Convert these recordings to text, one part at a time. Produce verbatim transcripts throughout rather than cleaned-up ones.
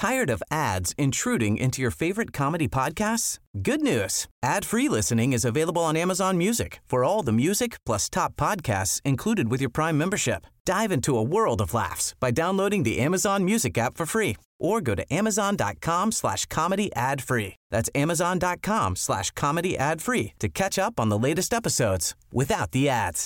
Tired of ads intruding into your favorite comedy podcasts? Good news. Ad-free listening is available on Amazon Music for all the music plus top podcasts included with your Prime membership. Dive into a world of laughs by downloading the Amazon Music app for free or go to amazon.com slash comedy ad free. That's amazon.com slash comedy ad free to catch up on the latest episodes without the ads.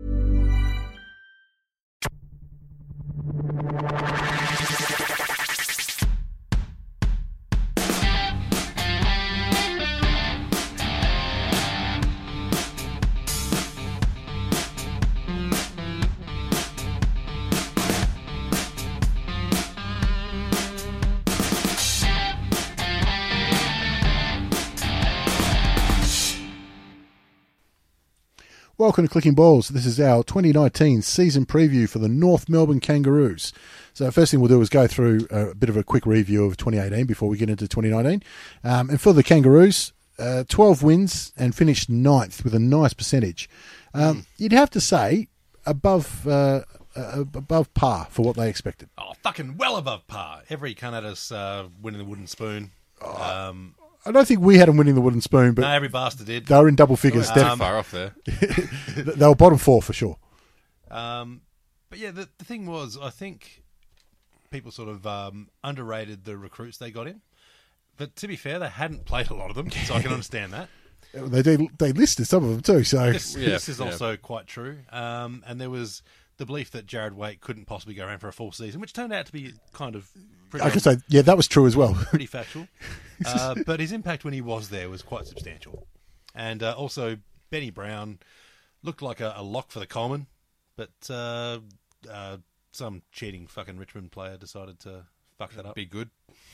Welcome to Clicking Balls. This is our twenty nineteen season preview for the North Melbourne Kangaroos. So first thing we'll do is go through a bit of a quick review of twenty eighteen before we get into twenty nineteen. Um, and for the Kangaroos, uh, twelve wins and finished ninth with a nice percentage. Um, mm. You'd have to say above uh, uh, above par for what they expected. Oh, fucking well above par. Every cunt had us uh, winning the wooden spoon. Oh. Um, I don't think we had them winning the wooden spoon, but no, every bastard did. They were in double figures. They're um, far off there. They were bottom four for sure. Um, but yeah, the, the thing was, I think people sort of um, underrated the recruits they got in. But to be fair, they hadn't played a lot of them, so I can understand that. They did, they listed some of them too. So this, yeah, this is yeah. also quite true. Um, and there was the belief that Jared Waite couldn't possibly go around for a full season, which turned out to be kind of pretty, I can say, yeah, that was true as well. Pretty factual. Uh, but his impact when he was there was quite substantial. And uh, also, Benny Brown looked like a, a lock for the Coleman, but uh, uh, some cheating fucking Richmond player decided to fuck that up. Be good.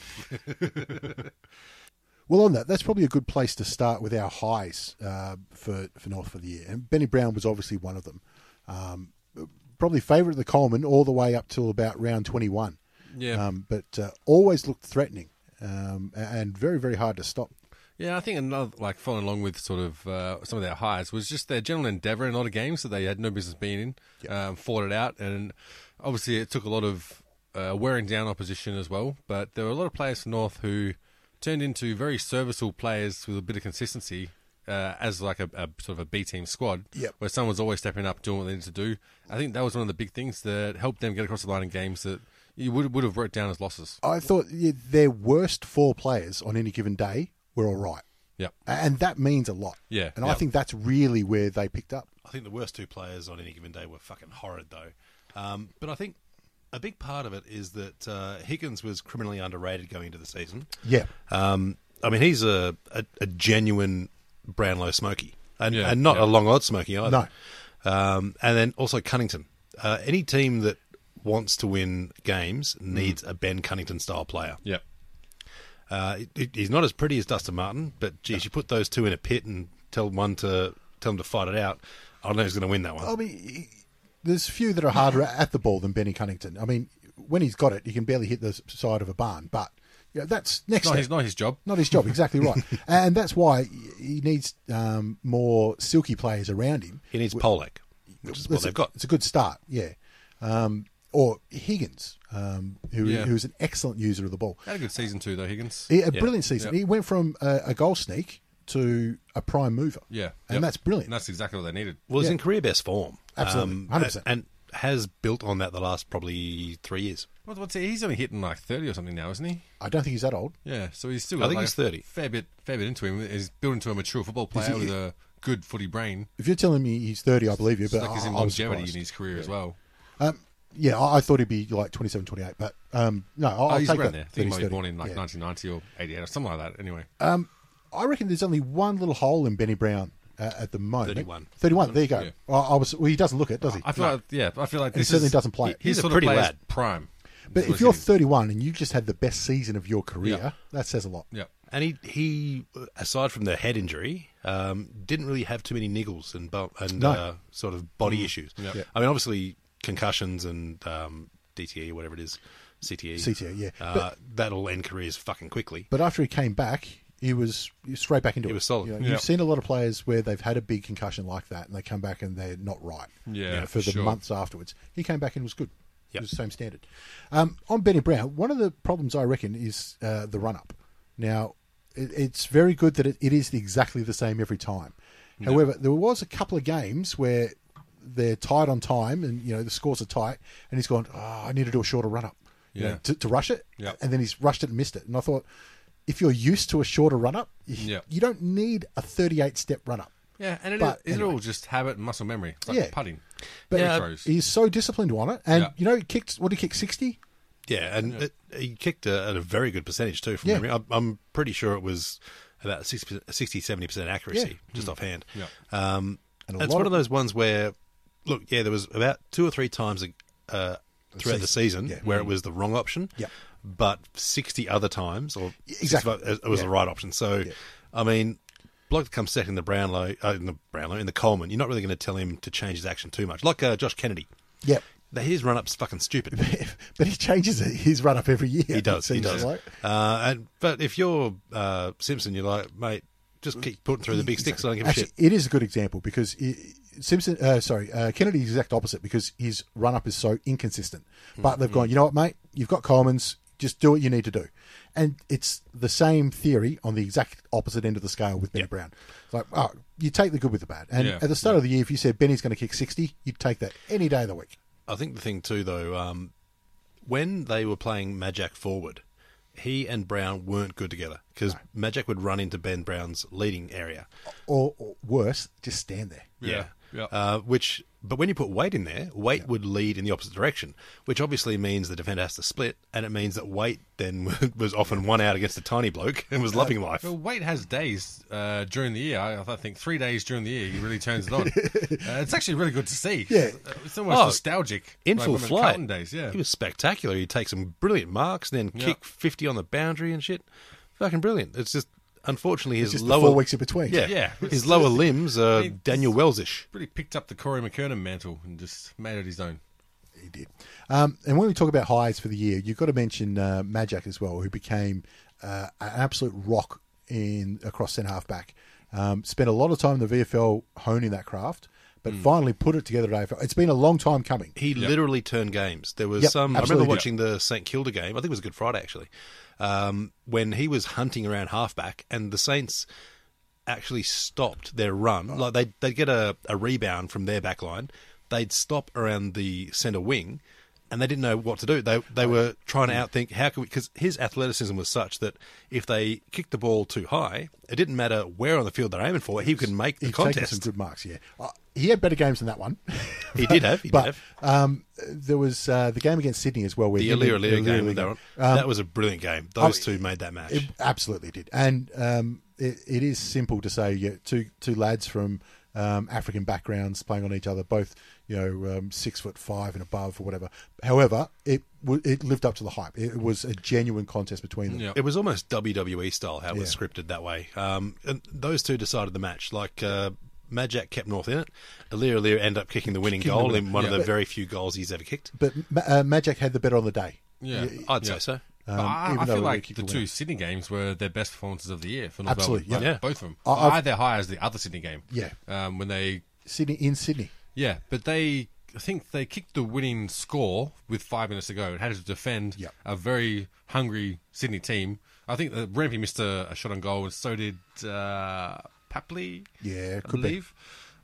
Well, on that, that's probably a good place to start with our highs uh, for, for North for the year. And Benny Brown was obviously one of them. Um, probably favourite of the Coleman all the way up till about round twenty-one. Yeah. Um, but uh, always looked threatening um, and very, very hard to stop. Yeah, I think another, like, following along with sort of uh, some of their highs was just their general endeavour in a lot of games that they had no business being in, yep. um, fought it out, and obviously it took a lot of uh, wearing down opposition as well, but there were a lot of players for North who turned into very serviceable players with a bit of consistency uh, as like a, a sort of a B-team squad, yep. where someone's always stepping up, doing what they need to do. I think that was one of the big things that helped them get across the line in games that you would, would have wrote down as losses. I thought yeah, their worst four players on any given day were all right. Yep. And that means a lot. Yeah. And yep. I think that's really where they picked up. I think the worst two players on any given day were fucking horrid, though. Um, but I think a big part of it is that uh, Higgins was criminally underrated going into the season. Yeah. Um, I mean, he's a, a, a genuine Brownlow smoky. And, yeah. and not yeah. a long odd smoky either. No. Um, and then also Cunnington. Uh, any team that wants to win games needs mm. a Ben Cunnington-style player. Yep. Uh, he's not as pretty as Dustin Martin, but geez, you put those two in a pit and tell one to tell him to fight it out. I don't know who's going to win that one. I mean, there's few that are harder at the ball than Benny Cunnington. I mean, when he's got it, he can barely hit the side of a barn. But you know, that's next. Not step. his, not his job. Not his job. Exactly right. And that's why he needs um, more silky players around him. He needs Polak, which is what it's they've a, got. It's a good start. Yeah. Um, or Higgins, um, who yeah. who's an excellent user of the ball. Had a good season too, though, Higgins. He, a yeah. brilliant season. Yep. He went from a, a goal sneak to a prime mover. Yeah. And yep. that's brilliant. And that's exactly what they needed. Well, he's yeah. in career best form. Absolutely. Um, one hundred percent. And has built on that the last probably three years. What, what's he? He's only hitting like thirty or something now, isn't he? I don't think he's that old. Yeah, so he's still I got think like he's thirty. A fair bit, fair bit into him. He's built into a mature football player he, with a good footy brain. If you're telling me he's thirty, I believe you. But like I, he's in I was longevity surprised. in his career yeah. as well. Um, yeah, I, I thought he'd be like twenty-seven, twenty-eight, but um, no, I'll, Oh, I'll he's take around that. there. I think he might be thirty, born in like yeah. nineteen ninety or eighty-eight or something like that. Anyway, Um, I reckon there's only one little hole in Benny Brown uh, at the moment. thirty-one. thirty-one. There you go. Yeah. Well, I was. Well, he doesn't look it, does he? I feel No. like yeah, I feel like And he this certainly is, doesn't play he- it. He's, He's a sort pretty of plays lad. prime. But is if what you're he is. thirty-one and you just had the best season of your career, Yeah. that says a lot. Yeah. And he, he, aside from the head injury, um, didn't really have too many niggles and bu- and No. uh, sort of body Mm. issues. Yeah. Yeah. I mean, obviously, concussions and um, D T E or whatever it is, C T E. C T E, yeah. Uh, But- that'll end careers fucking quickly. But after he came back, he was he was straight back into He it. was solid. You know, Yeah. You've seen a lot of players where they've had a big concussion like that, and they come back and they're not right. Yeah, you know, for the sure. months afterwards. He came back and was good. It was the same standard. Um, on Benny Brown, one of the problems I reckon is uh, the run-up. Now, it, it's very good that it, it is exactly the same every time. Yeah. However, there was a couple of games where they're tied on time and, you know, the scores are tight and he's gone, oh, I need to do a shorter run-up you yeah. know, to, to rush it. Yeah. And then he's rushed it and missed it. And I thought, if you're used to a shorter run-up, you, yeah. you don't need a thirty-eight step run-up. Yeah, and it but is, anyway. it all just habit and muscle memory. It's like Yeah. putting. But Yeah. he's so disciplined on it. And, Yeah. you know, he kicked, what did he kick, sixty? Yeah, and It, he kicked a, at a very good percentage too from Yeah. memory. I'm, I'm pretty sure it was about sixty, seventy percent accuracy, Yeah. just offhand. Yeah. Um, And a it's lot one of of- those ones where, look, yeah, there was about two or three times uh, throughout the season Yeah. where it was the wrong option, Yeah. but sixty other times, or Exactly. it was Yeah. the right option. So, Yeah. I mean, bloke that comes second in the Brownlow, uh, in the Brownlow, in the Coleman, you're not really going to tell him to change his action too much. Like uh, Josh Kennedy. Yep. His run-up's fucking stupid. But he changes his run-up every year. He does. it He seems does. like. Uh, and, but if you're uh, Simpson, you're like, mate, just keep putting through the big sticks. I don't give a Actually, shit. it is a good example because he, Simpson, uh, sorry, uh, Kennedy's the exact opposite because his run-up is so inconsistent. But they've gone, you know what, mate? You've got Coleman's. Just do what you need to do. And it's the same theory on the exact opposite end of the scale with Benny Yep. Brown. It's like, oh, you take the good with the bad. And Yeah. at the start of the year, if you said Benny's going to kick sixty, you'd take that any day of the week. I think the thing too, though, um, when they were playing Majak forward, he and Brown weren't good together because Majak would run into Ben Brown's leading area. Or, or worse, just stand there. Yeah. Yeah. Uh, which, but when you put Waite in there, Waite would lead in the opposite direction, which obviously means the defender has to split, and it means that Waite then was often one out against a tiny bloke and was loving life. Well, Waite has days uh, during the year. I, I think three days during the year he really turns it on. uh, it's actually really good to see. Yeah. It's almost Oh, nostalgic. In like full when the flight. Carlton days, yeah. He was spectacular. He'd take some brilliant marks and then Yeah. kick fifty on the boundary and shit. Fucking brilliant. It's just, unfortunately, his Just the lower... four weeks in between. Yeah, Yeah. his lower limbs are It's- Daniel Wells-ish. Really picked up the Corey McKernan mantle and just made it his own. He did. Um, and when we talk about highs for the year, you've got to mention uh, Majak as well, who became uh, an absolute rock in across centre half back. Um, spent a lot of time in the V F L honing that craft, but finally put it together at A F L. It's been a long time coming. He literally turned games. There was Yep, some... I absolutely. remember watching the St Kilda game. I think it was a Good Friday, actually, um, when he was hunting around halfback and the Saints actually stopped their run. Like they'd, they'd get a, a rebound from their back line. They'd stop around the centre wing and they didn't know what to do. They they were trying to outthink how could we... Because his athleticism was such that if they kicked the ball too high, it didn't matter where on the field they're aiming for. He could make the He's taken contest. some good marks, yeah. Uh, he had better games than that one. He did have. He did but have. um, there was uh, the game against Sydney as well. Where The him and- Alir Alir game with Alir- that one. That was a brilliant game. Those oh, two made that match. It absolutely did. And um, it, it is simple to say, yeah, two two lads from um, African backgrounds playing on each other, both you know um, six foot five and above or whatever. However, it w- it lived up to the hype. It was a genuine contest between them. Yeah. It was almost W W E style how it was Yeah. scripted that way. Um, and those two decided the match. Like uh, Majak kept North in it. Alir Alir ended up kicking the winning Kicking the goal winning- in one yeah. of the very few goals he's ever kicked. But Ma- uh, Majak had the better on the day. Yeah. I'd Yeah. say so. Um, But I, even I though feel we like kicked the the two winner. Sydney games were their best performances of the year for North Absolutely, Melbourne. yeah. Like, both of them. I- I've- I had their high as the other Sydney game. Yeah. Um, when they, Sydney in Sydney. yeah, but they, I think they kicked the winning score with five minutes to go and had to defend Yep. a very hungry Sydney team. I think that Rampy missed a, a shot on goal, and so did uh, Papley. Yeah, I could be. believe.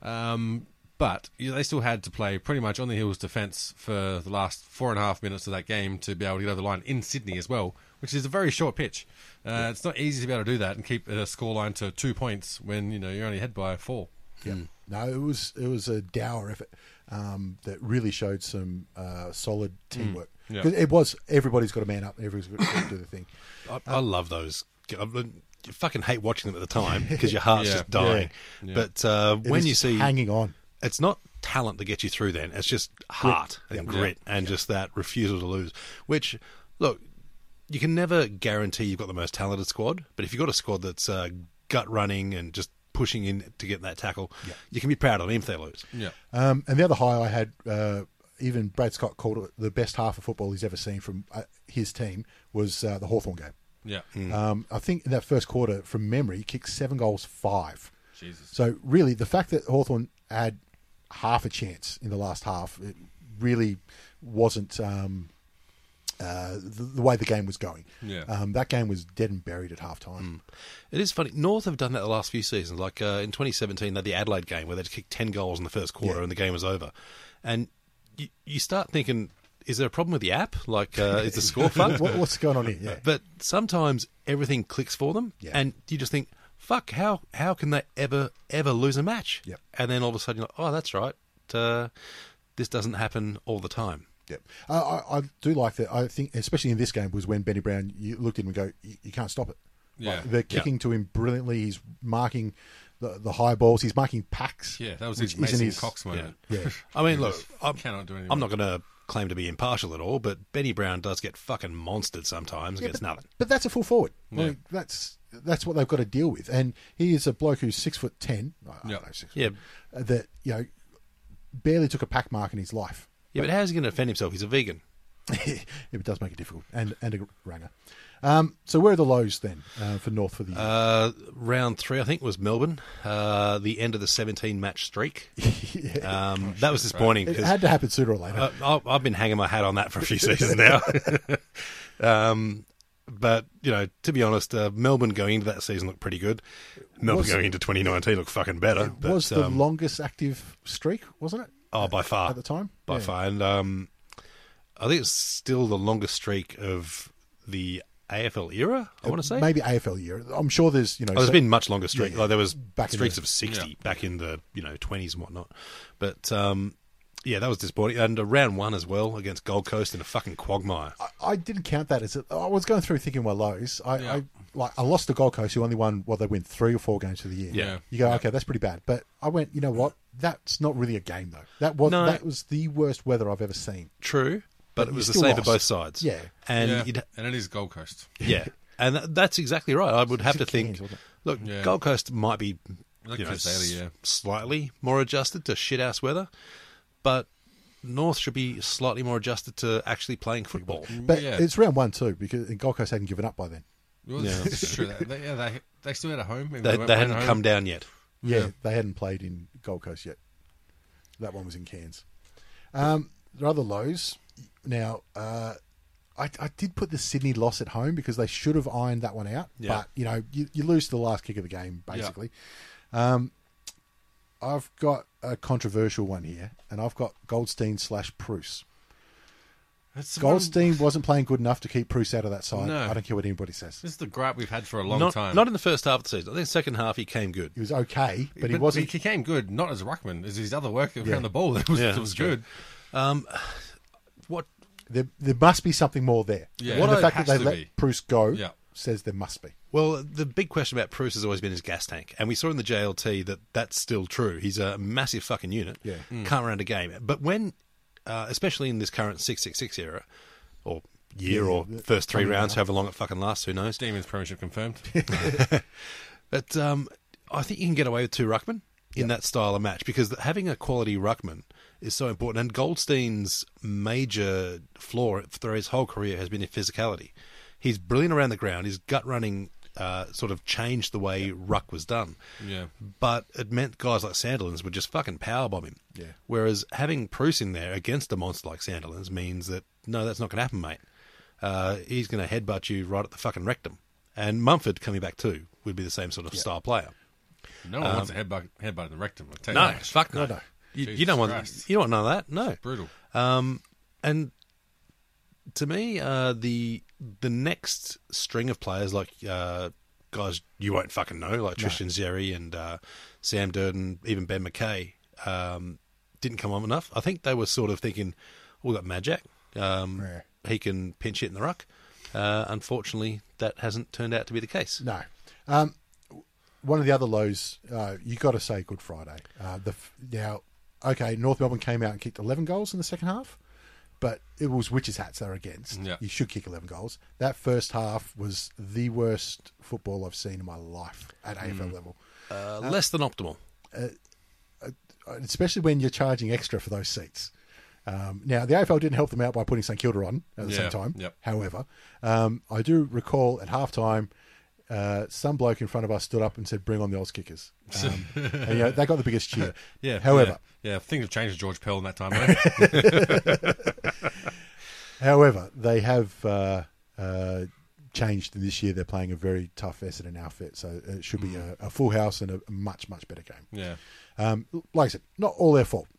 Um, but you know, they still had to play pretty much on the heels defence for the last four and a half minutes of that game to be able to get over the line in Sydney as well, which is a very short pitch. Uh, It's not easy to be able to do that and keep a scoreline to two points when you know you're only ahead by four. Yeah. No, it was it was a dour effort um, that really showed some uh, solid teamwork. Yeah. 'Cause it was everybody's got to man up. Everybody's got to do the thing. I, I love those. I, you fucking hate watching them at the time because your heart's Yeah. just dying. Yeah. But uh, It when is you just see... hanging on, It's not talent that gets you through then. It's just heart and Yep. grit and just that refusal to lose. Which, look, you can never guarantee you've got the most talented squad, but if you've got a squad that's uh, gut running and just pushing in to get that tackle, Yep. you can be proud of them if they lose. Yeah. um, and the other high I had, uh, even Brad Scott called it the best half of football he's ever seen from uh, his team was uh, the Hawthorn game. Yeah. Um, I think in that first quarter, from memory, he kicked seven goals, five. Jesus. So really, the fact that Hawthorn had half a chance in the last half, it really wasn't um, uh, the, the way the game was going. Yeah. Um, that game was dead and buried at half time. Mm. It is funny. North have done that the last few seasons. Like uh, in twenty seventeen, they had the Adelaide game where they'd kicked ten goals in the first quarter Yeah. and the game was over. And you, you start thinking, is there a problem with the app? Like, uh, is the score fucked? What, what's going on here? Yeah. But sometimes everything clicks for them, Yeah. and you just think, fuck, how how can they ever, ever lose a match? Yep. And then all of a sudden you're like, oh, that's right. Uh, this doesn't happen all the time. Yep. Uh, I, I do like that. I think, especially in this game, was when Benny Brown, you looked at him and go, you, you can't stop it. Yeah. Like, they're kicking to him brilliantly. He's marking the, the high balls. He's marking packs. Yeah, that was which his Mason isn't his- Cox moment. Yeah. I mean, He look, just I'm, cannot do anything. I'm not going to claim to be impartial at all, but Benny Brown does get fucking monstered sometimes Yeah, against but, nothing. but that's a full forward. Yeah. Like, that's that's what they've got to deal with. And he is a bloke who's six foot ten. I don't Yeah. know, six Yeah. foot, that you know barely took a pack mark in his life. Yeah, but how's he going to defend himself? He's a vegan. It does make it difficult, and and a ranger. Um, so where are the lows then uh, for North for the year? Uh, round three, I think, was Melbourne. Uh, the end of the seventeen match streak. Yeah. Um, that was disappointing It because had to happen sooner or later. I, I've been hanging my hat on that for a few seasons now. um, but, you know, to be honest, uh, Melbourne going into that season looked pretty good. Melbourne Was- going into twenty nineteen looked fucking better. it but, was the um, longest active streak, wasn't it? Oh, by far. At the time? By Yeah. far. And um, I think it's still the longest streak of the A F L era, I want to say. Maybe A F L year. I'm sure there's, you know... Oh, there's so- been much longer streak. Yeah, Like there was back in streaks the- of sixty Yeah. back in the you know twenties and whatnot. But um, yeah, that was disappointing. And uh, round one as well against Gold Coast in a fucking quagmire. I, I didn't count that as a, I was going through thinking my lows. I, Yeah. I like I lost to Gold Coast, who only won, well, they win three or four games for the year. Yeah. You go, Yeah. okay, that's pretty bad. But I went, you know what? That's not really a game, though. That was No. that was the worst weather I've ever seen. True, but, But it you was the still same for lost. both sides. Yeah. and yeah. you'd, and it is Gold Coast. yeah, and that, that's exactly right. I would have to It's think. Cairns, wasn't Look, Yeah. Gold Coast might be Like you know, Chris Daly, s- yeah. slightly more adjusted to shit ass weather, but North should be slightly more adjusted to actually playing football. But Yeah. it's round one, too, because Gold Coast hadn't given up by then. Well, Yeah. it's true. They, yeah, they, they still had a home. even They, though they weren't hadn't playing at come home. down yet. Yeah, Yeah. they hadn't played in Gold Coast yet. That one was in Cairns. Um, there are other lows. Now, uh, I, I did put the Sydney loss at home because they should have ironed that one out. Yeah. But, you know, you, you lose to the last kick of the game, basically. Um, I've got a controversial one here, and I've got Goldstein slash Bruce. It's the one- Goldstein wasn't playing good enough to keep Bruce out of that side. No. I don't care what anybody says. This is the gripe we've had for a long Not, time. not in the first half of the season. I think the second half he came good. He was okay, but, he wasn't... He came good, not as a ruckman, as his other work Yeah. around the ball. It was, Yeah, it was that's true. good. Um, what There, there must be something more there. Yeah. And What the it fact that has they to let be. Bruce go Yeah. says there must be. Well, the big question about Bruce has always been his gas tank, and we saw in the J L T that that's still true. He's a massive fucking unit. Yeah. Can't run a game. But when, uh, especially in this current six six six era, or year, Yeah, or the- first three coming rounds, up. however long it fucking lasts, who knows? Demons premiership confirmed. But um, I think you can get away with two ruckmen in Yep. that style of match because having a quality ruckman is so important. And Goldstein's major flaw through his whole career has been his physicality. He's brilliant around the ground. His gut running uh, sort of changed the way ruck was done. Yeah. But it meant guys like Sandilands would just fucking powerbomb him. Yeah. Whereas having Bruce in there against a monster like Sandilands means that, no, that's not going to happen, mate. Uh, he's going to headbutt you right at the fucking rectum. And Mumford coming back too would be the same sort of style player. No one wants a headbutt, headbutt in the rectum. I'll tell you No, that. fuck no. No, no. You, you Jesus don't want Christ. you don't want none of that. No. Brutal. Um, and to me, uh, the the next string of players like uh, guys you won't fucking know, like Tristan Xerri and uh, Sam Durden, even Ben McKay, um, didn't come on enough. I think they were sort of thinking, "We got Majak, um, Yeah. he can pinch it in the ruck." Uh, unfortunately, that hasn't turned out to be the case. No. Um, one of the other lows, uh, you got to say Good Friday. Uh, the f- now, okay, North Melbourne came out and kicked eleven goals in the second half, but it was witches' hats they're against. Yeah. You should kick eleven goals. That first half was the worst football I've seen in my life at A F L level, Uh, less than optimal. especially when you're charging extra for those seats. Um, now, the A F L didn't help them out by putting St Kilda on at the Yeah, same time. yep. However, um, I do recall at halftime, uh, some bloke in front of us stood up and said, "Bring on the Oz kickers." Um, and, you know, they got the biggest cheer. Yeah. However, yeah, yeah, things have changed with George Pell in that time. Though. however, they have uh, uh, changed this year. They're playing a very tough Essendon outfit, so it should be a, a full house and a much much better game. Yeah. Um, like I said, not all their fault.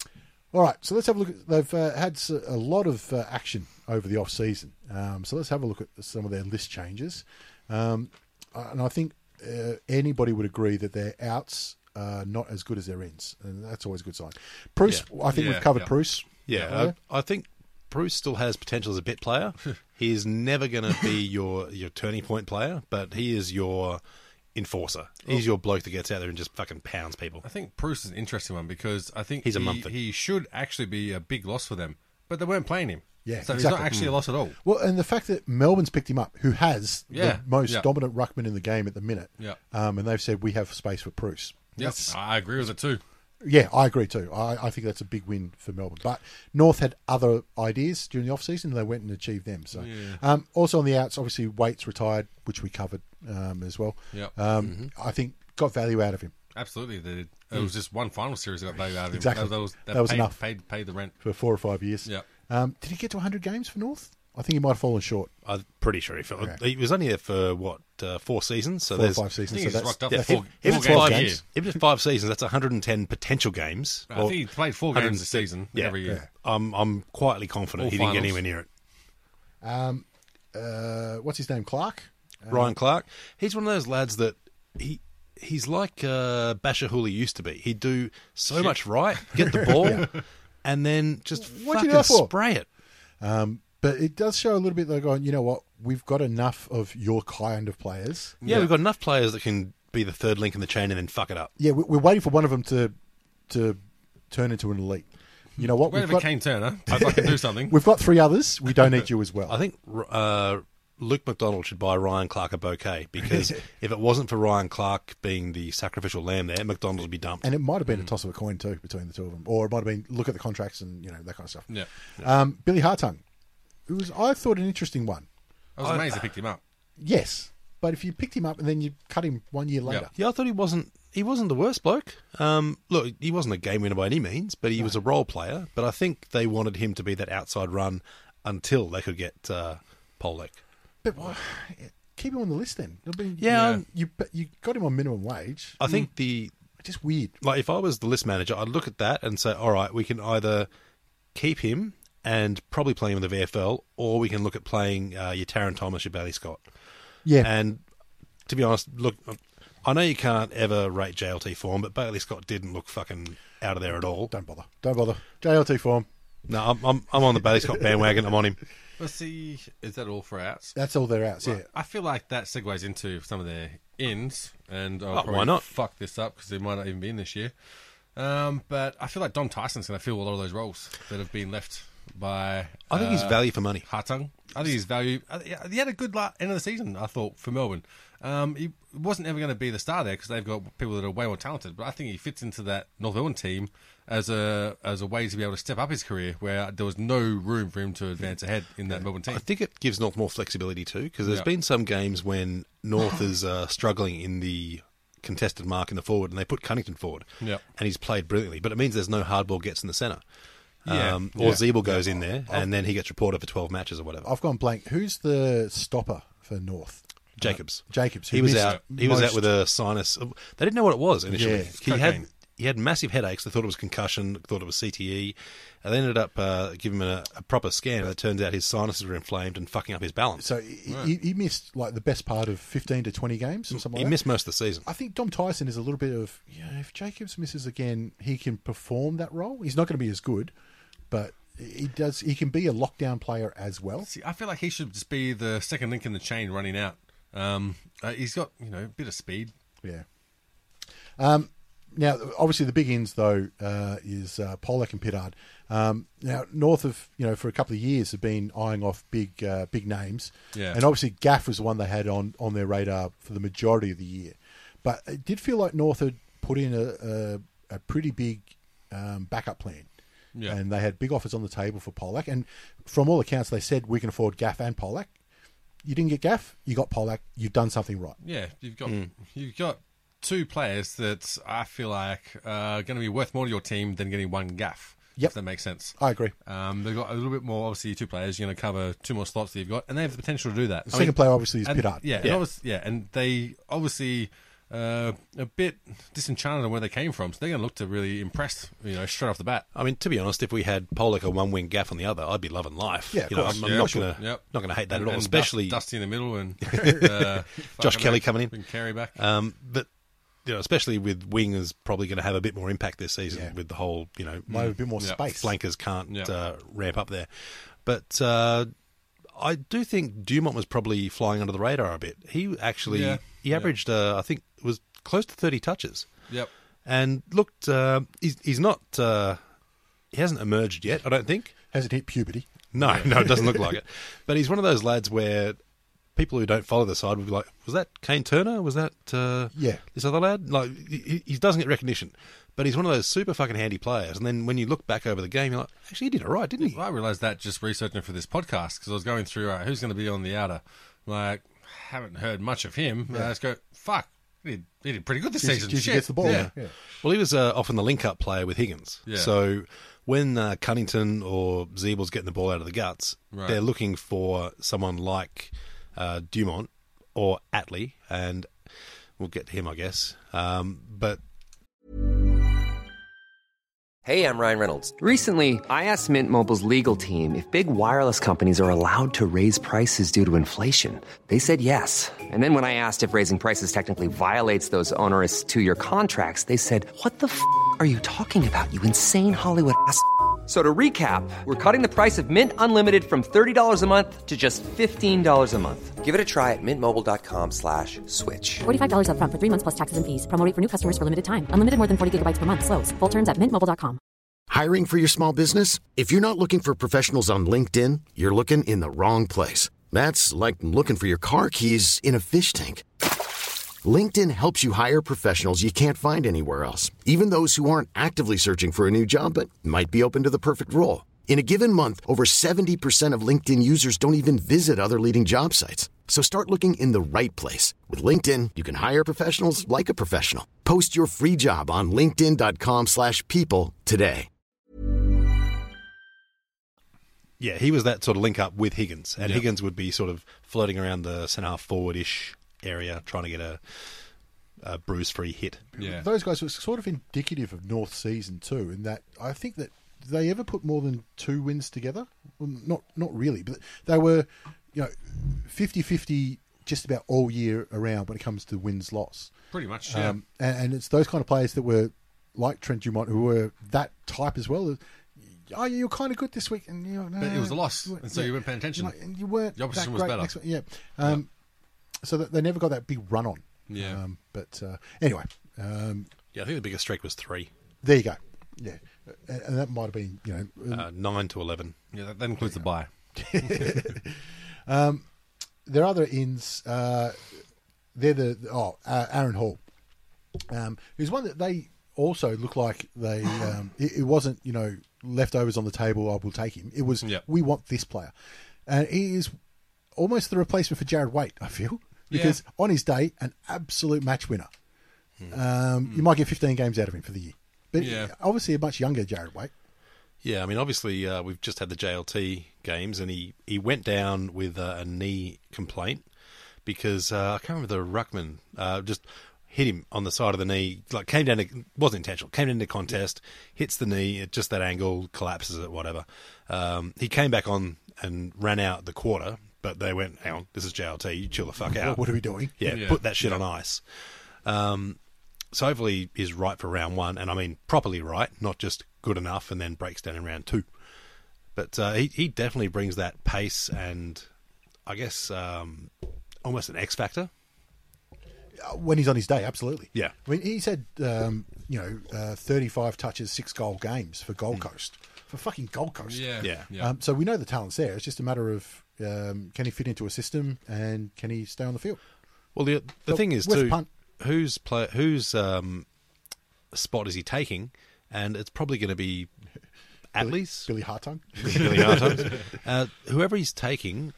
All right, so let's have a look at. They've uh, had a lot of uh, action over the off season. Um, so let's have a look at some of their list changes. Um, and I think uh, anybody would agree that their outs are not as good as their ins, and that's always a good sign. Bruce, Yeah. I think Yeah, we've covered yeah. Bruce. Yeah, I, I think Bruce still has potential as a bit player. He is never going to be your, your turning point player, but he is your enforcer. He's your bloke that gets out there and just fucking pounds people. I think Bruce is an interesting one because I think He's a he, Mumford. he should actually be a big loss for them, but they weren't playing him. Yeah, so he's exactly. not actually a loss at all. Well, and the fact that Melbourne's picked him up, who has Yeah, the most yeah. dominant ruckman in the game at the minute, Yeah. um, and they've said we have space for Bruce. Yes, I agree with it too. Yeah, I agree too. I, I think that's a big win for Melbourne. But North had other ideas during the off-season, and they went and achieved them. So, Yeah. um, also on the outs, obviously Waits retired, which we covered um, as well. Yep. Um, I think got value out of him Absolutely, they did. It was just one final series that got value out of him. Exactly. That, that was, That was paid, enough. Paid, paid the rent. for four or five years. Yeah. Um, did he get to one hundred games for North? I think he might have fallen short. I'm pretty sure he felt. Okay. He was only there for, what, uh, four seasons? So Four or there's five seasons. I So think he's that's, rocked up Yeah, for if, four, if four it's games five, a year. if it's five seasons, that's one hundred ten potential games. I think he played four one hundred games a season Yeah. every year. I'm I'm quietly confident All he didn't get finals. anywhere near it. um, uh, what's his name? Clark? Uh, Ryan Clark, he's one of those lads that he he's like uh, Basher Hooley used to be. He'd do so much right, get the ball, and then just What'd you fucking do that for? spray it. Um, but it does show a little bit, they're going, you know what, we've got enough of your kind of players. Yeah, Yeah. we've got enough players that can be the third link in the chain and then fuck it up. Yeah, we- we're waiting for one of them to to turn into an elite. You know what? Wait We've for got, Kane Turner to fucking do something. we've got three others. We don't need you as well. I think uh, Luke McDonald should buy Ryan Clark a bouquet because if it wasn't for Ryan Clark being the sacrificial lamb there, McDonald would be dumped. And it might have been a toss of a coin too between the two of them, or it might have been look at the contracts and you know that kind of stuff. Yeah. Um, Billy Hartung, it was I thought an interesting one. I was amazed they picked him up. Yes, but if you picked him up and then you cut him one year later, Yeah, I thought he wasn't. He wasn't the worst bloke. Um, look, he wasn't a game winner by any means, but he was a role player. But I think they wanted him to be that outside run until they could get uh, Polek. but well, keep him on the list then. It'll be- Yeah. um, you but you got him on minimum wage. I think the Just weird. like if I was the list manager, I'd look at that and say, all right, we can either keep him and probably play him in the V F L, or we can look at playing uh, your Taron Thomas, your Bailey Scott. Yeah, And to be honest, look, I know you can't ever rate J L T form, but Bailey Scott didn't look fucking out of there at all. don't bother. Don't bother. J L T form. No, I'm I'm, I'm on the Bailey Scott bandwagon. I'm on him. Let's see, is that all for outs? That's all they're outs. Yeah. I feel like that segues into some of their ins, and I'll Oh, probably why not? fuck this up because they might not even be in this year. Um, but I feel like Dom Tyson's going to fill a lot of those roles that have been left by. I think he's uh, value for money. Hartung. I think his value. I- He had a good la- end of the season, I thought, for Melbourne. Um, he wasn't ever going to be the star there because they've got people that are way more talented. But I think he fits into that North Melbourne team as a as a way to be able to step up his career, where there was no room for him to advance ahead in that Melbourne team. I think it gives North more flexibility too, because there's Yeah. been some games when North is uh, struggling in the contested mark in the forward, and they put Cunnington forward, Yeah. and he's played brilliantly. But it means there's no hard ball gets in the centre, Yeah. um, or Yeah. Zeeble goes in there, and then he gets reported for twelve matches or whatever. I've gone blank. Who's the stopper for North? Jacobs. Uh, Jacobs. who He was missed out. He was out most- with a sinus. They didn't know what it was initially. Yeah. he had Cocaine. he had massive headaches. They thought it was concussion. Thought it was C T E. And they ended up uh, giving him a, a proper scan. And it turns out his sinuses were inflamed and fucking up his balance. So he, he, he missed like the best part of fifteen to twenty games or something he like missed most of the season. that. I think Dom Tyson is a little bit of, you know, if Jacobs misses again, he can perform that role. He's not going to be as good, but he does. He can be a lockdown player as well. See, I feel like he should just be the second link in the chain running out. Um, uh, he's got, you know, a bit of speed. Yeah. Um, now, obviously, the big ins though uh, is uh, Pollock and Pittard. Um, now, North of you know for a couple of years have been eyeing off big uh, big names, Yeah. and obviously Gaff was the one they had on, on their radar for the majority of the year. But it did feel like North had put in a a, a pretty big um, backup plan. Yeah. And they had big offers on the table for Pollock, and from all accounts, they said we can afford Gaff and Pollock. you didn't get Gaff, you got Polak, you've done something right. Yeah, you've got mm. you've got two players that I feel like are going to be worth more to your team than getting one Gaff. Yep. If that makes sense. I agree. Um, they've got a little bit more, obviously, two players. You're going to cover two more slots that you've got, and they have the potential to do that. The I second mean, player, obviously, is and, Pittard. Yeah, Yeah. And yeah, and they obviously uh, a bit disenchanted on where they came from, so they're going to look to really impress, you know, straight off the bat. I mean, to be honest, if we had Pollock on one wing, Gaff on the other, I'd be loving life. Yeah, of you know, course. I'm, I'm Yeah, not sure. going to Yep. not going to hate that and, at all, and especially Dust, Dusty in the middle and uh, Josh Kelly coming in. Bring Carey back. Um, but you know, especially with wingers probably going to have a bit more impact this season Yeah. with the whole, you know, Might have a bit more Yep. space. flankers can't Yep. uh, ramp up there. But uh, I do think Dumont was probably flying under the radar a bit. He actually Yeah. he Yeah. averaged, uh, I think, it was close to thirty touches, Yep. and looked. Uh, he's, he's not. Uh, he hasn't emerged yet. I don't think. Hasn't hit puberty. No, no, it doesn't look like it. But he's one of those lads where people who don't follow the side would be like, was that Kane Turner? Was that uh, Yeah. this other lad? Like, he, he doesn't get recognition. But he's one of those super fucking handy players. And then when you look back over the game, you're like, actually, he did all right, didn't he? Well, I realised that just researching for this podcast because I was going through uh, who's going to be on the outer. Like, haven't heard much of him. Yeah. I just go, fuck, he did, he did pretty good this Juicy- season. Juicy Shit. gets the ball. Yeah. Yeah. Well, he was uh, often the link-up player with Higgins. Yeah. So when uh, Cunnington or Zeebel's getting the ball out of the guts, Right. they're looking for someone like uh, Dumont or Atley, and we'll get to him, I guess. Um, but Hey, I'm Ryan Reynolds. Recently, I asked Mint Mobile's legal team if big wireless companies are allowed to raise prices due to inflation. They said yes. And then when I asked if raising prices technically violates those onerous two-year contracts, they said, what the f*** are you talking about, you insane Hollywood ass f- So to recap, we're cutting the price of Mint Unlimited from thirty dollars a month to just fifteen dollars a month. Give it a try at mintmobile.com slash switch. forty-five dollars up front for three months plus taxes and fees. Promo rate for new customers for limited time. Unlimited more than forty gigabytes per month. Slows full terms at mint mobile dot com. Hiring for your small business? If you're not looking for professionals on LinkedIn, you're looking in the wrong place. That's like looking for your car keys in a fish tank. LinkedIn helps you hire professionals you can't find anywhere else, even those who aren't actively searching for a new job but might be open to the perfect role. In a given month, over seventy percent of LinkedIn users don't even visit other leading job sites. So start looking in the right place. With LinkedIn, you can hire professionals like a professional. Post your free job on linkedin.com slash people today. yeah, he was that sort of link-up with Higgins, and Yep. Higgins would be sort of floating around the centre-half forward-ish area trying to get a, a bruise-free hit. Yeah. Those guys were sort of indicative of North season too, in that I think that they ever put more than two wins together. Well, not not really, but they were, you know, fifty-fifty just about all year around when it comes to wins-loss. Pretty much, yeah. Um, and, and it's those kind of players that were like Trent Dumont, who were that type as well. Oh, you're kind of good this week, and you know, But it was a loss, you weren't- and so you weren't paying attention. You're like, and you weren't. The opposition that was great better. next week. Yeah. Um, So that they never got that big run on. Yeah. Um, but uh, anyway, um, Yeah, I think the biggest streak was three, there you go. Yeah, and, and that might have been, you know, uh, nine to eleven. Yeah, that, that includes the bye. um, their other ins. Uh, they're the oh uh, Aaron Hall, um, who's one that they also look like they. Um, it, it wasn't, you know, leftovers on the table. I will take him. It was Yep. we want this player, and he is almost the replacement for Jared Waite. I feel because on his day, an absolute match winner. Um, You might get fifteen games out of him for the year, but Yeah. obviously a much younger Jared Waite. Yeah, I mean, obviously, uh, we've just had the J L T games, and he, he went down with uh, a knee complaint because uh, I can't remember the ruckman uh, just hit him on the side of the knee, like came down, to, wasn't intentional, came into contest, hits the knee, at just that angle, collapses it, whatever. Um, he came back on and ran out the quarter, but they went, hang on, this is J L T, you chill the fuck out. What are we doing? Yeah, Yeah. put that shit on ice. Um, so hopefully he's right for round one, and I mean properly right, not just good enough and then breaks down in round two. But uh, he he definitely brings that pace and I guess um, almost an X factor. When he's on his day, absolutely. Yeah. I mean, he's had, um, you know, uh, thirty-five touches, six goal games for Gold Coast. For fucking Gold Coast. Yeah. Yeah. yeah. Um, so we know the talent's there. It's just a matter of um, can he fit into a system and can he stay on the field? Well, the the So, thing is worth a too, punt. whose play, whose um, spot is he taking? And it's probably going to be Atley's. Billy Hartung. Billy Hartung. Uh, whoever he's taking,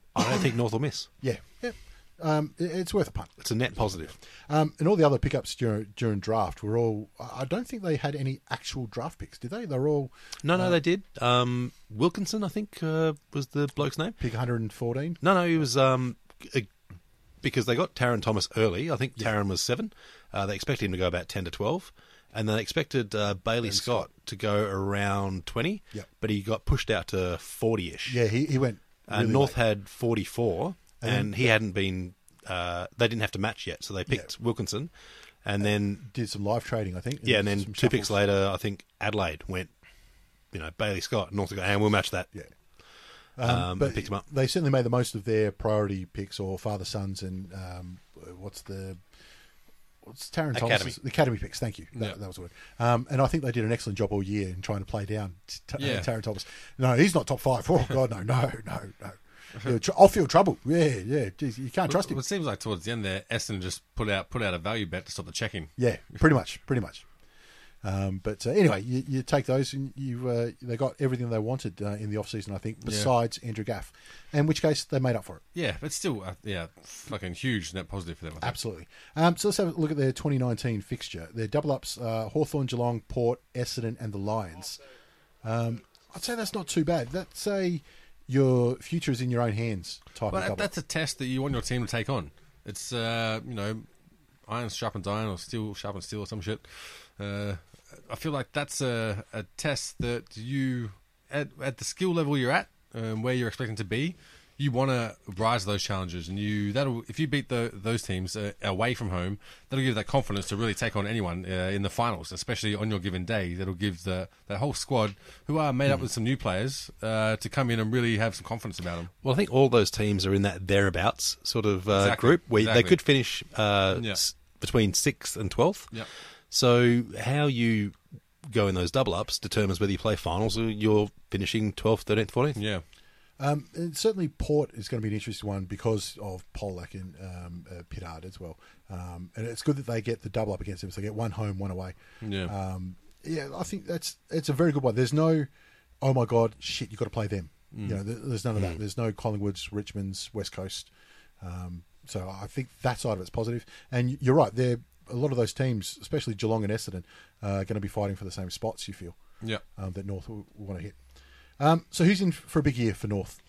I don't think North will miss. Yeah, yeah. Um, it- it's worth a punt. It's a net positive. Um, and all the other pickups during, during draft were all. I don't think they had any actual draft picks, did they? They were all No, no, they did. Um, Wilkinson, I think, uh, was the bloke's name. pick one hundred fourteen. No, no, he was um, a, because they got Taron Thomas early. I think Taron was seven. Uh, they expected him to go about ten to twelve, and they expected uh, Bailey Scott, to go around twenty. Yep. But he got pushed out to forty-ish. Yeah, he, he went. And really North late. had forty-four, and, And- he hadn't been. Uh, they didn't have to match yet, so they picked Yeah. Wilkinson, and then did some live trading, I think. yeah, and then some two picks shuffles. later, I think Adelaide went. You know, Bailey Scott, North got, and we'll match that. Yeah. Um, Um, but and picked him up. They certainly made the most of their priority picks or father sons and um, what's the what's Taron Academy. Thomas? The academy picks. Thank you. That, Yeah. that was the word. Um, and I think they did an excellent job all year in trying to play down t- Yeah. Taron Thomas. No, he's not top five. Oh God, no, no, no, no. Yeah, tr- off-field trouble. Yeah, yeah. Jeez, you can't trust him. Well, it seems like towards the end there, Essendon just put out put out a value bet to stop the checking. Yeah, pretty much, pretty much. Um, but uh, anyway, you, you take those and you uh, they got everything they wanted uh, in the off season, I think, besides Andrew Gaff, in which case they made up for it. Yeah, but still, uh, yeah, fucking huge net positive for them. I think. Absolutely. Um, so let's have a look at their twenty nineteen fixture. Their double ups: uh, Hawthorn, Geelong, Port, Essendon, and the Lions. Um, I'd say that's not too bad. That's a your future is in your own hands type Well, of that, double. that's a test that you want your team to take on. It's uh, you know, iron sharpens iron, or steel sharpens steel, or some shit. Uh, I feel like that's a, a test that you, at at the skill level you're at, um, where you're expecting to be, you want to rise to those challenges, and you that'll if you beat the, those teams uh, away from home, that'll give that confidence to really take on anyone uh, in the finals, especially on your given day. That'll give the that whole squad, who are made up with some new players, uh, to come in and really have some confidence about them. Well, I think all those teams are in that thereabouts sort of uh, Exactly, group where exactly. they could finish uh, Yeah. s- between sixth and twelfth. Yep. So how you go in those double ups determines whether you play finals or you're finishing twelfth, thirteenth, fourteenth. Yeah. Um, and certainly, Port is going to be an interesting one because of Polak and um, uh, Pittard as well. Um, and it's good that they get the double up against them, so they get one home, one away. Yeah. Um, yeah, I think that's it's a very good one. There's no, oh my God, shit, you've got to play them. Mm. You know, there, there's none of that. There's no Collingwoods, Richmonds, West Coast. Um, so I think that side of it's positive. And you're right, they're a lot of those teams, especially Geelong and Essendon, uh, are going to be fighting for the same spots. You feel Yeah. um, that North will, will want to hit. Um, so who's in for a big year for North?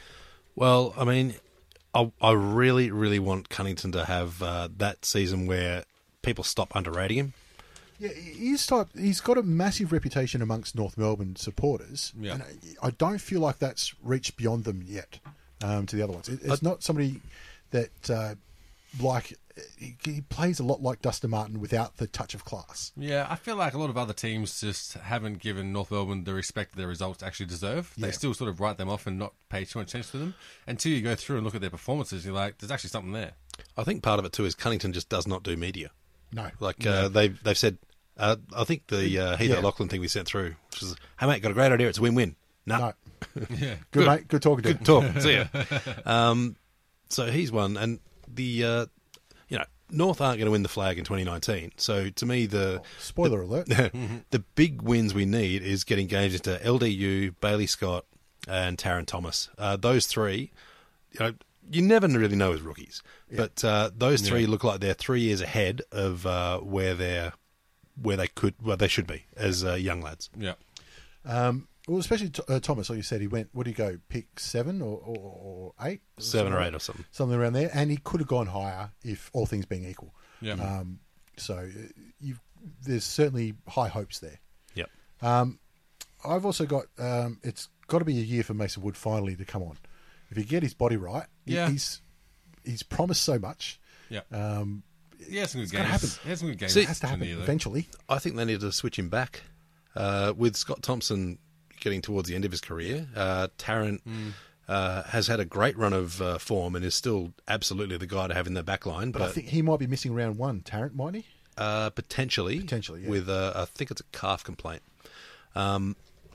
Well, I mean, I, I really, really want Cunnington to have uh, that season where people stop underrating him. Yeah, he's type. He's got a massive reputation amongst North Melbourne supporters, Yeah. and I I don't feel like that's reached beyond them yet um, to the other ones. It, it's not somebody that uh, like he, he plays a lot like Dustin Martin without the touch of class. Yeah, I feel like a lot of other teams just haven't given North Melbourne the respect that their results actually deserve. They Yeah. still sort of write them off and not pay too much attention to them. Until you go through and look at their performances, you're like, there's actually something there. I think part of it too is Cunnington just does not do media. No, Like uh, they've they've said, uh, I think the uh, Heath Yeah. Lachlan thing we sent through, which is, hey mate, got a great idea. It's a win-win. No, no, Yeah. good, mate, good talking to good him. talk. See ya. Um, so he's one, and the uh, you know North aren't going to win the flag in twenty nineteen. So to me, the Spoiler alert. the big wins we need is getting games into L D U, Bailey Scott, and Taron Thomas. Uh, those three, you know, you never really know as rookies, but uh, those three Yeah. look like they're three years ahead of uh, where they're where they could, where they should be as uh, young lads. Yeah. Um, well, especially Th- uh, Thomas, like you said, he went. What do you go? Pick seven or, or, or eight? Seven or Something eight or something. something around there, and he could have gone higher if all things being equal. Yeah. Um, so uh, you've, there's certainly high hopes there. Yep. Um, I've also got. Um, it's got to be a year for Mason Wood finally to come on. If he get his body right, he- Yeah. he's he's promised so much. Yeah. Um, He has some good gotta games. happen. He has some good games. See- it has to in happen the year, though. eventually. I think they need to switch him back. Uh, with Scott Thompson getting towards the end of his career, uh, Tarrant uh, has had a great run of uh, form and is still absolutely the guy to have in the back line. But, But, I think he might be missing round one. Tarrant, might he? uh, potentially, Potentially, yeah. with uh, I think it's a calf complaint. Um,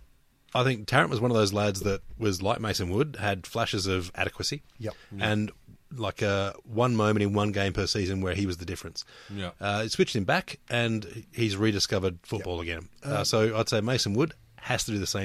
I think Tarrant was one of those lads that was like Mason Wood, had flashes of adequacy. Yep. And like uh, one moment in one game per season where he was the difference. Yeah. Uh, it switched him back, and he's rediscovered football again. Uh, so I'd say Mason Wood has to do the same thing.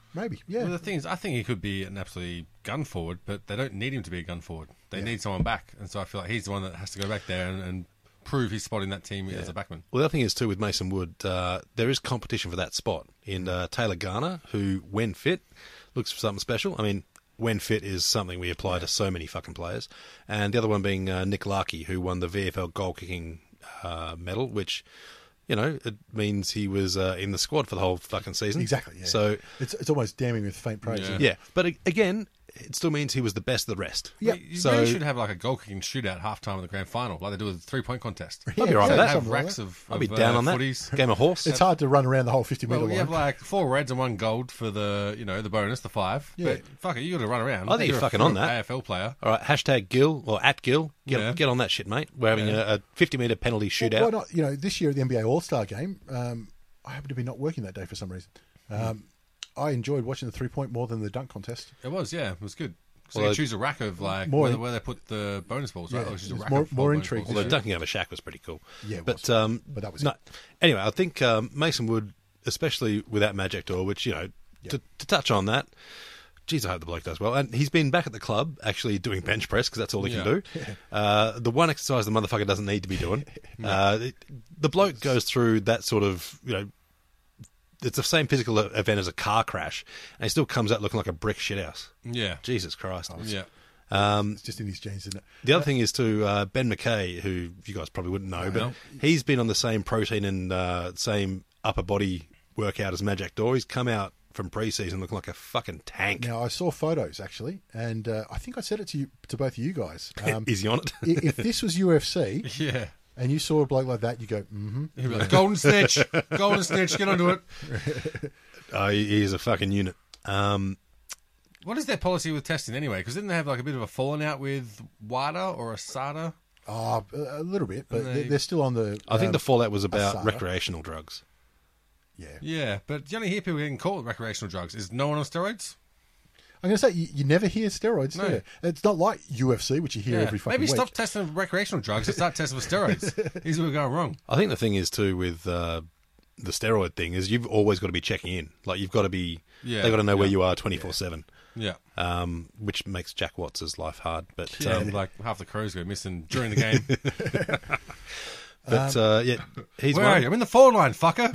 Maybe, yeah. Well, the thing is, I think he could be an absolutely gun forward, but they don't need him to be a gun forward. They Yeah. need someone back, and so I feel like he's the one that has to go back there and, and prove his spot in that team as a backman. Well, the other thing is, too, with Mason Wood, uh, there is competition for that spot in uh, Taylor Garner, who, when fit, looks for something special. I mean, when fit is something we apply to so many fucking players. And the other one being uh, Nick Larkey, who won the V F L goal-kicking uh, medal, which... You know, it means he was uh, in the squad for the whole fucking season. Exactly, yeah. So, It's it's almost damning with faint praise. Yeah. isn't it? yeah. But a- again, it still means he was the best of the rest. Yeah. You So- really should have like a goal kicking shootout halftime of the grand final, like they do with the three point contest. I'd be right with yeah, that. Have something like racks that. of, I'll be of, down uh, on that. footies. Game of horse. It's hard to run around the whole fifty metre Well, you line. have like four reds and one gold for the, you know, the bonus, the five. Yeah. But fuck it, you got to run around. I think you're a fucking on that. A F L player. All right, hashtag Gill, or at Gill. Get, Yeah. get on that shit, mate. We're having Yeah. a, a fifty metre penalty shootout. Well, why not? You know, this year at the N B A All-Star game, um, I happened to be not working that day for some reason. Um, I enjoyed watching the three-point more than the dunk contest. It was, yeah, it was good. So Well, you choose a rack of like more- where, where they put the bonus balls, right? Yeah, Or just a it's rack more- of more bonus intrigue. balls. Although dunking over Shaq was pretty cool. Yeah, it but was. um, But that was no. it. Anyway, I think um, Mason Wood, especially without Magic Door, which you know, to, to touch on that. Geez, I hope the bloke does well. And he's been back at the club actually doing bench press because that's all he Yeah. can do. Uh, the one exercise the motherfucker doesn't need to be doing. uh, it, the bloke goes through that sort of, you know, it's the same physical event as a car crash, and he still comes out looking like a brick shithouse. Yeah. Jesus Christ. Yeah. Um, It's just in his genes, isn't it? the other thing is to uh, Ben McKay, who you guys probably wouldn't know, but No. he's been on the same protein and uh, same upper body workout as Magic Door. He's come out from pre-season looking like a fucking tank. Now, I saw photos, actually, and uh, I think I said it to you, to both of you guys. Um, is he on it? i- if this was U F C Yeah. and you saw a bloke like that, you go, mm-hmm. He'd be like, Golden Snitch, Golden Snitch, get onto it. Oh, he he is a fucking unit. Um, What is their policy with testing anyway? Because didn't they have like a bit of a falling out with WADA or ASADA? Oh, a a little bit, but And they, they- they're still on the... I think um, the fallout was about Asada. recreational drugs. Yeah. Yeah, but you only hear people getting caught with recreational drugs. Is no one on steroids? I'm going to say, you, you never hear steroids, No. do you? It's not like U F C, which you hear Yeah. every fucking Maybe week. stop testing for recreational drugs and start testing for steroids. Here's where we're going wrong. I think the thing is too with uh, the steroid thing is you've always got to be checking in. Like you've got to be. Yeah, They've got to know where yeah. you are twenty-four seven. Yeah. Um, which makes Jack Watts' life hard. But Yeah, um, like half the crows go missing during the game. but uh, yeah, he's Where one. are you? I'm in the forward line, fucker.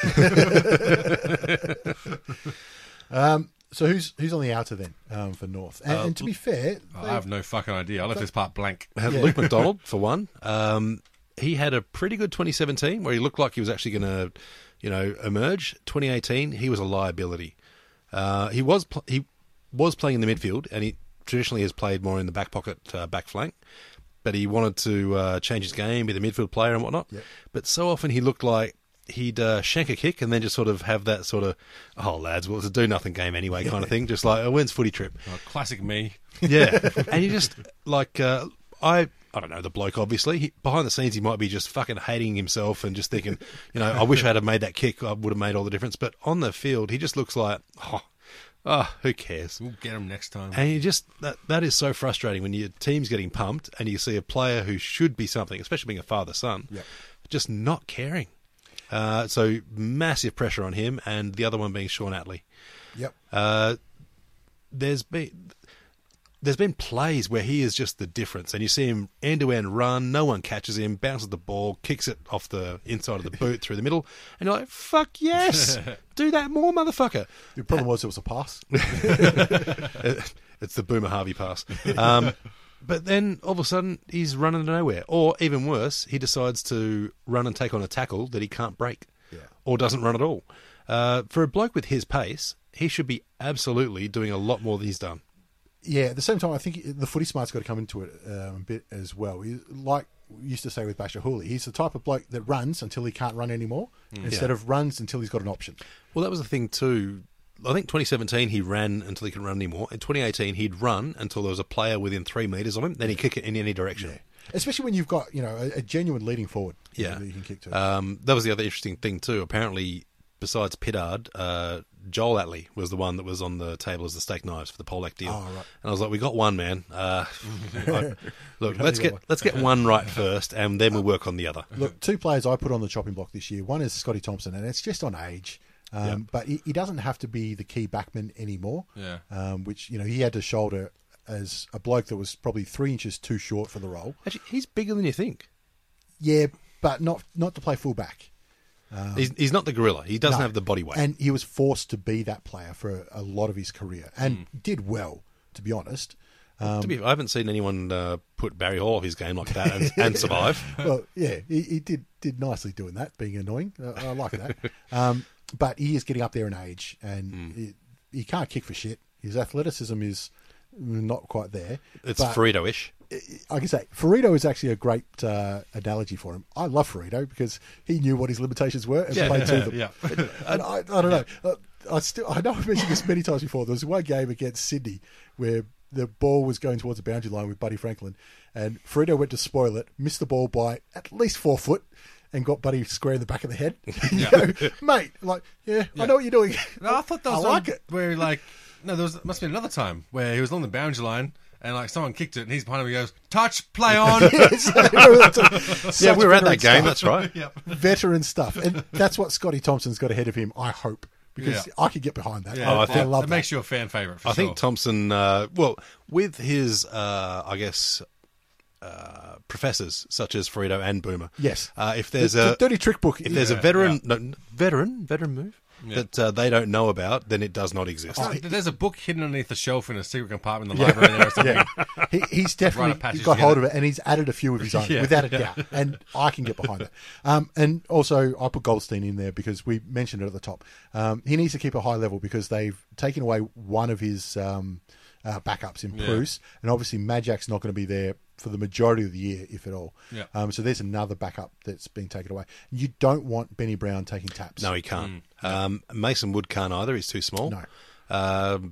Um, so who's who's on the outer then um, for North? And, and to be fair, I have no fucking idea. I left this part blank. Uh, Luke McDonald, for one. Um, he had a pretty good twenty seventeen where he looked like he was actually going to, you know, emerge. twenty eighteen, he was a liability. Uh, he was pl- he was playing in the midfield, and he traditionally has played more in the back pocket, uh, back flank. But he wanted to uh, change his game, be the midfield player and whatnot. Yep. But so often he looked like he'd uh, shank a kick and then just sort of have that sort of, oh, lads, well, it's a do-nothing game anyway kind of thing. Just like, oh, when's footy trip? Oh, classic me. Yeah, and you just like uh, I I don't know the bloke. Obviously, he, behind the scenes, he might be just fucking hating himself and just thinking, you know, I wish I had have made that kick. I would have made all the difference. But on the field, he just looks like, oh, oh who cares? We'll get him next time. And you just that that is so frustrating when your team's getting pumped and you see a player who should be something, especially being a father son, Yep. just not caring. Uh, so massive pressure on him, and the other one being Sean Atley. Yep. Uh, there's been there's been plays where he is just the difference, and you see him end to end run, no one catches him, bounces the ball, kicks it off the inside of the boot through the middle, and you're like, "Fuck yes, do that more, motherfucker!" The problem was it was a pass. It's the Boomer Harvey pass. Um, but then all of a sudden he's running to nowhere, or even worse, he decides to run and take on a tackle that he can't break, Yeah. or doesn't run at all. Uh, for a bloke with his pace, he should be absolutely doing a lot more than he's done. Yeah, at the same time, I think the footy smart's got to come into it um, a bit as well. He, like we used to say with Basher Hooley, he's the type of bloke that runs until he can't run anymore, instead Yeah. of runs until he's got an option. Well, that was the thing too. I think twenty seventeen he ran until he couldn't run anymore. In twenty eighteen he'd run until there was a player within three metres of him. Then he'd kick it in any direction. Especially when you've got, you know, a, a genuine leading forward. you know, Yeah, that you can kick to. um, that was the other interesting thing too. Apparently, besides Pittard, uh, Joel Atley was the one that was on the table as the steak knives for the Polak deal. Oh, right. And I was like, "We got one, man. Uh, I- look, let's only got get one. let's get one right first, and then we'll work on the other." Look, two players I put on the chopping block this year. One is Scotty Thompson, and it's just on age. Um, Yep. But he, he doesn't have to be the key backman anymore. Yeah. Um, which, you know, he had to shoulder as a bloke that was probably three inches too short for the role. Actually, he's bigger than you think. Yeah, but not not to play fullback. he's, he's not the gorilla. He doesn't No. have the body weight. And he was forced to be that player for a, a lot of his career and Hmm. did well, to be honest. to be, I haven't seen anyone uh, put Barry Hall off his game like that and, and survive. Well, yeah, he, he did did nicely doing that, being annoying. Uh, I like that. Um, but he is getting up there in age, and Hmm. he, he can't kick for shit. His athleticism is not quite there. It's But Frito-ish. I can say Ferrito is actually a great uh, analogy for him. I love Ferrito because he knew what his limitations were and Yeah, played to them. yeah. And I, I don't know. Uh, I still, I know I've mentioned this many times before. There was one game against Sydney where the ball was going towards the boundary line with Buddy Franklin, and Ferrito went to spoil it, missed the ball by at least four foot, and got Buddy square in the back of the head. You know, mate, like, yeah, I know what you're doing. No, I thought that was I like one it. where like no, there was must have been another time where he was on the boundary line and like someone kicked it and he's behind him. He goes, "Touch, play on." Yeah, we were at that game. That's right. Veteran stuff, and that's what Scotty Thompson's got ahead of him. I hope because Yeah. I could get behind that. Yeah, I, I I think- love it that. makes you a fan favorite. For I sure. think Thompson, uh, well, with his, uh, I guess, uh, professors such as Frito and Boomer. Yes. Uh, if there's The- a the dirty trick book. if there's a Yeah, veteran, no, veteran, veteran move Yeah. that uh, they don't know about, then it does not exist. Oh, There's a book hidden underneath the shelf in a secret compartment in the library there or something. He, he's Write a definitely passage got hold of together. it, and he's added a few of his own, Yeah. without a doubt. And I can get behind it. Um, and also, I put Goldstein in there because we mentioned it at the top. Um, he needs to keep a high level because they've taken away one of his um, uh, backups in Yeah. Bruce, and obviously Magic's not going to be there for the majority of the year, if at all. Yeah. Um, so there's another backup that's being taken away. You don't want Benny Brown taking taps. No, he can't. Um, Mason Wood can't either. He's too small. No. Um,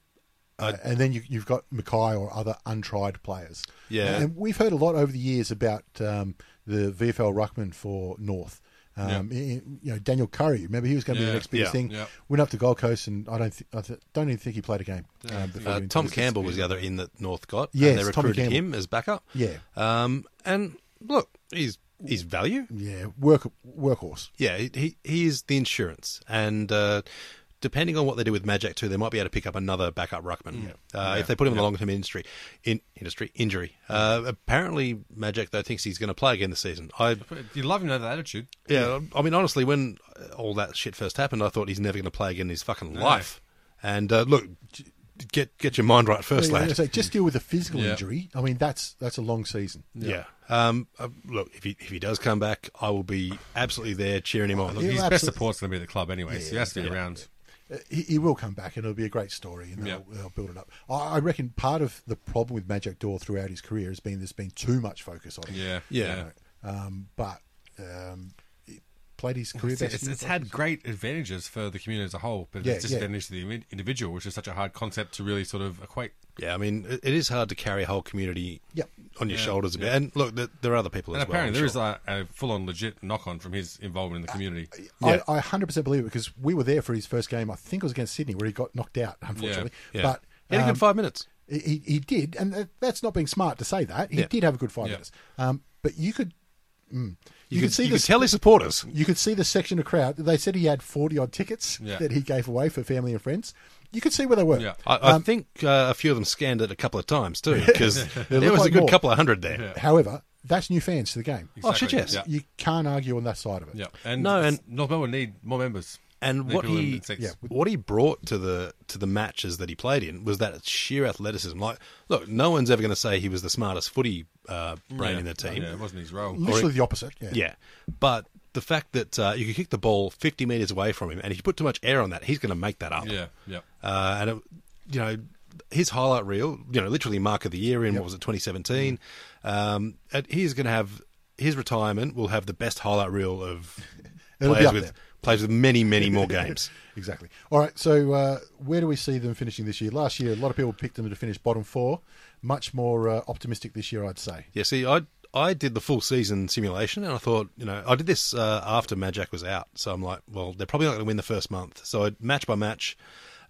Uh, and then you, you've got Mackay or other untried players. Yeah. And we've heard a lot over the years about um, the V F L ruckman for North. Um, i- You know, Daniel Curry. Remember, he was going to be the Yeah. next biggest Yeah. thing. Yeah. Went up to Gold Coast, and I don't, th- I th- don't even think he played a game. Um, before uh, he Tom went to- Campbell was the other in that North got. Yes, and they Tommy recruited Campbell. him as backup. Yeah. Um, and look, he's he's value. Yeah, work workhorse. Yeah, he he, he is the insurance, and uh, depending on what they do with Magic too, they might be able to pick up another backup ruckman uh, if they put him in the long term industry in industry injury. Uh, apparently, Magic though thinks he's going to play again this season. I You love him to have that attitude. yeah, I mean honestly, when all that shit first happened, I thought he's never going to play again in his fucking life. And uh, look, get get your mind right first, Yeah, lad. so just deal with a physical Yeah. injury. I mean, that's that's a long season. Yeah. Um, uh, look, if he if he does come back, I will be absolutely there cheering him on. Yeah, His absolutely. best support's going to be the club anyway, so he has to be Yeah. around. Uh, He, he will come back, and it'll be a great story, and they'll, they'll build it up. I, I reckon part of the problem with Magic Door throughout his career has been there's been too much focus on him. Yeah, Yeah. Um, but um, he played his career It's, best. it's, years, it's I had think. great advantages for the community as a whole, but Yeah, it's yeah. disadvantages to the imi- individual, which is such a hard concept to really sort of equate. Yeah, I mean, it, it is hard to carry a whole community Yep. on your Yeah, shoulders a bit. yeah. And look, there, there are other people And as well. apparently I'm there is sure. a, a full-on legit knock-on from his involvement in the community. Yeah. I, I one hundred percent believe it because we were there for his first game. I think it was against Sydney where he got knocked out, unfortunately. Yeah. But He had a um, good five minutes. He, he did, and that- that's not being smart to say that. He Yeah. did have a good five Yeah. minutes. Um, but you could, mm, You, could could, see you the could tell his supporters. You could see the section of crowd. They said he had forty odd tickets Yeah. that he gave away for family and friends. You could see where they were. Yeah. I, I Um, think uh, a few of them scanned it a couple of times too, because there looked was like a good more. couple of hundred there. However, that's new fans to the game. Oh, shit, yes. Yeah. You can't argue on that side of it. Yeah, and No, and- North Melbourne need more members. And Need what people in he seats. Yeah. what he brought to the to the matches that he played in was that sheer athleticism. Like, look, no one's ever going to say he was the smartest footy uh, brain Yeah. in the team. Yeah, it wasn't his role. Literally the opposite. Yeah. Yeah, but the fact that uh, you could kick the ball fifty metres away from him, and if you put too much air on that, he's going to make that up. Yeah, yeah. Uh, and, it, you know, his highlight reel, you know, literally mark of the year in, what was it, twenty seventeen, um, and he's going to have, his retirement will have the best highlight reel of It'll be players up with, there. players with many, many more games. Exactly. All right. So uh, where do we see them finishing this year? Last year, a lot of people picked them to finish bottom four. Much more uh, optimistic this year, I'd say. Yeah, see, I I did the full season simulation, and I thought, you know, I did this uh, after Magic was out, so I'm like, well, they're probably not going to win the first month. So I match by match,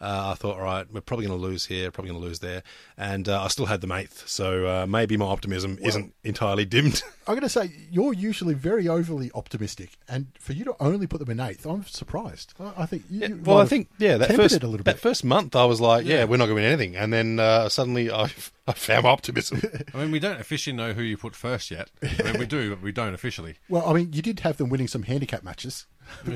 uh, I thought, all right, we're probably going to lose here, probably going to lose there. And uh, I still had them eighth. So uh, maybe my optimism well, isn't entirely dimmed. I'm going to say, you're usually very overly optimistic. And for you to only put them in eighth, I'm surprised. I, I think you, yeah, you Well, I think, yeah, that first, it a little that bit. first month I was like, yeah, yeah we're not going to win anything. And then uh, suddenly I, I found optimism. I mean, we don't officially know who you put first yet. I mean, we do, but we don't officially. Well, I mean, you did have them winning some handicap matches. Yeah.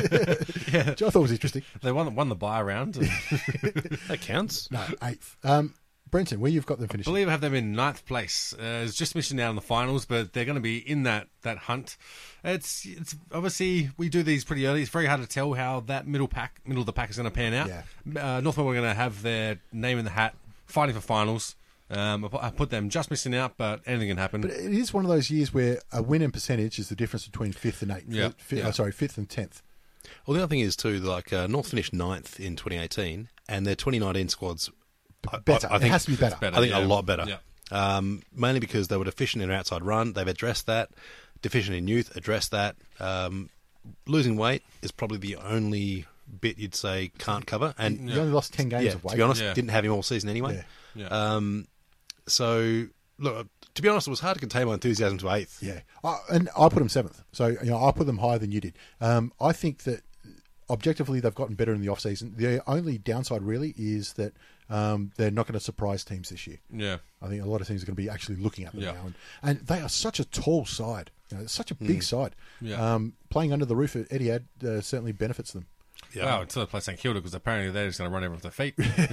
Which I thought was interesting. They won, won the bye round. And... that counts. No, eighth. Um, Brenton, where you've got them I finishing? believe I have them in ninth place. Uh, it's just missing out in the finals, but they're going to be in that, that hunt. It's it's obviously we do these pretty early. It's very hard to tell how that middle pack, middle of the pack, is going to pan out. Yeah. Uh, North Melbourne are going to have their name in the hat, fighting for finals. Um, I put them just missing out, but anything can happen. But it is one of those years where a win in percentage is the difference between fifth and eighth. Yeah. Fifth, yeah. Oh, sorry, fifth and tenth. Well, the other thing is too, like uh, North finished ninth in twenty eighteen, and their twenty nineteen squads better. I, I think, it has to be better. better I think yeah. a lot better. Yeah. Um, mainly because they were deficient in their outside run. They've addressed that. Deficient in youth, addressed that. Um, losing weight is probably the only bit you'd say can't cover. And you only lost ten games yeah, of weight. to be honest, Yeah. didn't have him all season anyway. Yeah. Yeah. Um, so, look, to be honest, it was hard to contain my enthusiasm to eighth. Yeah, I, and I put them seventh. So you know, I put them higher than you did. Um, I think that objectively they've gotten better in the off season. The only downside really is that um, they're not going to surprise teams this year. Yeah. I think a lot of teams are going to be actually looking at them Yeah. now, and, and they are such a tall side. You know, it's such a big Mm. side. Yeah. Um, playing under the roof at Etihad uh, certainly benefits them. Yeah. Wow, it's another place St Kilda because apparently they're just going to run everyone off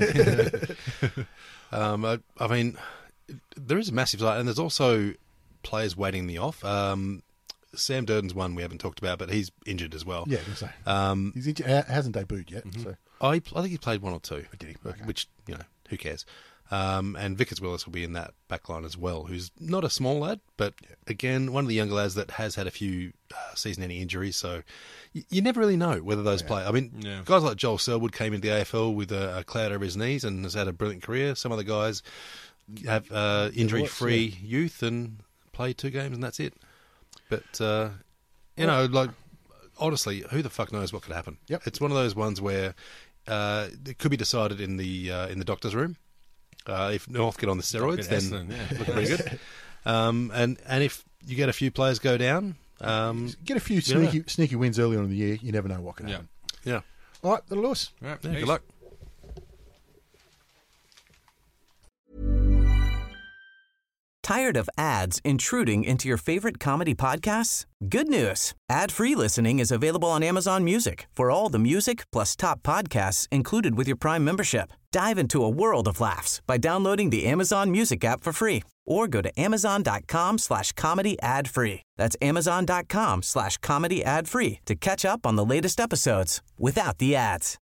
their feet. Um, I, I mean, there is a massive side, and there's also players waiting in the off. Um, Sam Durden's one we haven't talked about, but he's injured as well. Yeah, I was gonna say. Um, He's injured, ha- hasn't debuted yet. So I, I think he played one or two, did he? Okay. which, you know, who cares? Um, and Vickers Willis will be in that back line as well, who's not a small lad, but again, one of the younger lads that has had a few uh, season-ending injuries, so you, you never really know whether those play. I mean, Yeah. guys like Joel Selwood came into the A F L with a, a cloud over his knees and has had a brilliant career. Some other guys have uh, injury-free youth and play two games and that's it. But, uh, you know, like, honestly, who the fuck knows what could happen? Yep. It's one of those ones where uh, it could be decided in the uh, in the doctor's room. Uh, if North get on the steroids, then Essendon, yeah. look pretty good. Um, and and if you get a few players go down, um, get a few you sneaky know. sneaky wins earlier in the year. You never know what can Yeah. happen. yeah, All right, little Lewis. All right, yeah, peace. good luck. Tired of ads intruding into your favorite comedy podcasts? Good news. Ad-free listening is available on Amazon Music for all the music plus top podcasts included with your Prime membership. Dive into a world of laughs by downloading the Amazon Music app for free or go to amazon.com slash comedy ad free. That's amazon.com slash comedy ad free to catch up on the latest episodes without the ads.